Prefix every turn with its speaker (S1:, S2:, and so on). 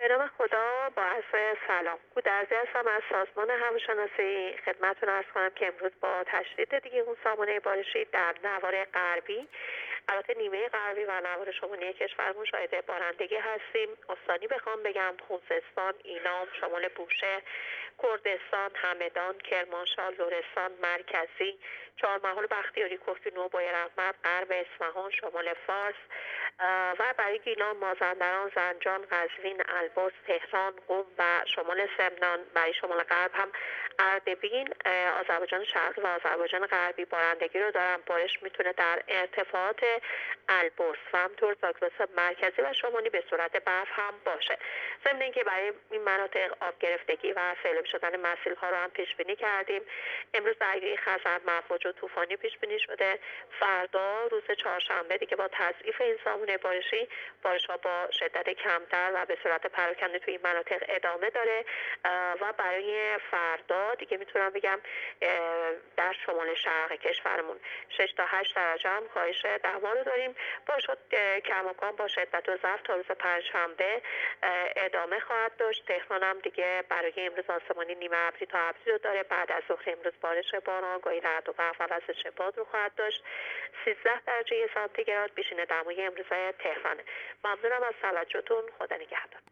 S1: به نام خدا، با عرض سلام. گودرزی هستم از سازمان هواشناسی. خدمتتون عرض کنم که امروز با تشدید دیگه اون سامانه بارشی در نوار غربی، البته نیمه غربی و نوار شمالی کشورمون شاهد بارندگی هستیم. استانی بخوام بگم خوزستان، ایلام، شمال بوشهر، کردستان، همدان، کرمانشاه، لرستان مرکزی، چهارمحال، بختیاری، کوهگیلو، بویراغمد، غرب اصفهان، شمال فارس و برای گیلان، مازندران، زنجان، قزوین، البرز، تهران، قم و شمال سمنان. برای شمال غرب هم اردبیل، آذربایجان شرقی و آذربایجان غربی بارندگی رو دارن. بارش میتونه در ارتفاعات البرز و همطور زاگرس مرکزی و شمالی به صورت برف هم باشه. ضمن اینکه برای این مناطق آب گرفتگی و سیلاب شدن مسیل ها رو هم پیش بینی کردیم. امروز درگیری خزر، موج و طوفانی پیش بینی شده. فردا روز چهارشنبه دیگه با تضعیف این سامانه بارشی، بارش ها با شدت کمتر و به صورت پراکنده توی این مناطق ادامه داره و برای فردا دیگه میتونم بگم در شمال شرق کشورمون 6 تا 8 درجه هم کاهش دما رو داریم. بارش کماکان با شدت و ضعف تا روز پنجشنبه ادامه خواهد داشت. تهران هم دیگه برای امروز آسمانی نیمه ابری تا ابری رو داره. بعد از ظهر امروز بارش باران، گاهی رعد و برق و وزش باد رو خواهد داشت. 13 درجه سانتیگراد بیشینه دمای امروز تهرانه. ممنونم از توجهتون. خدا نگهدار.